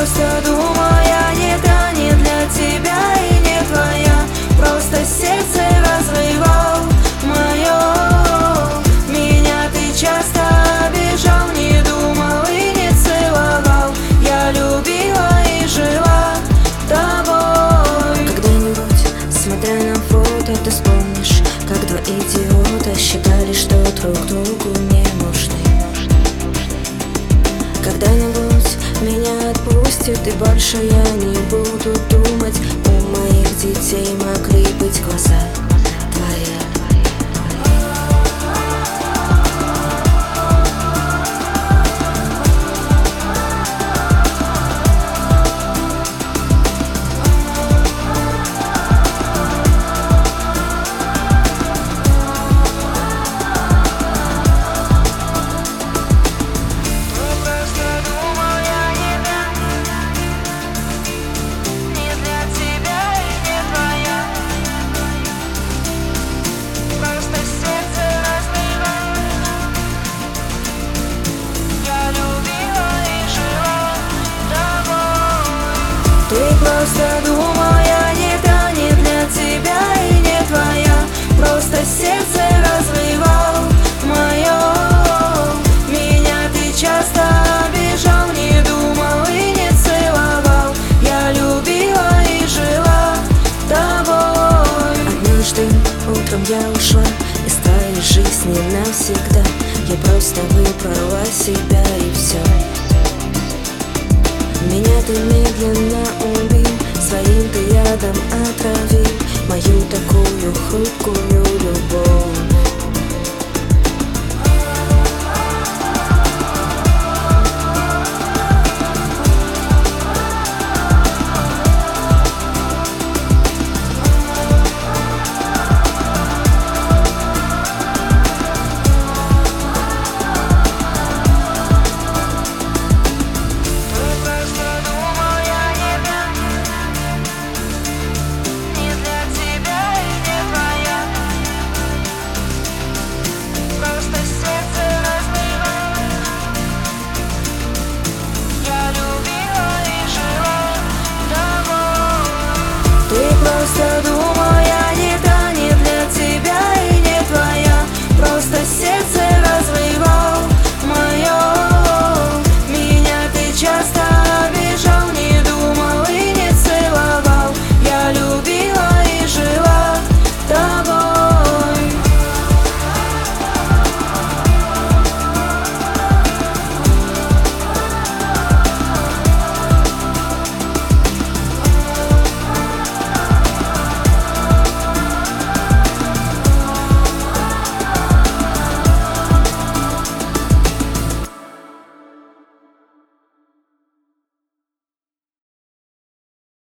просто думаю, я не та, не для тебя и не твоя. Просто сердце разрывал мое. Меня ты часто обижал, не думал и не целовал. Я любила и жила тобой. Когда-нибудь, смотря на фото, ты вспомнишь, как два идиота считали, что друг другу не нужны. Когда-нибудь меня отпустит, и больше я не буду думать. У моих детей могли быть глаза твои. Ты просто думал, я не та, не для тебя и не твоя. Просто сердце разрывал мое. Меня ты часто обижал, не думал и не целовал. Я любила и жила тобой. Однажды утром я ушла из твоей жизни навсегда. Я просто выбрала себя и все. Меня ты медленно убил, своим ты ядом отравил мою такую хрупкую любовь.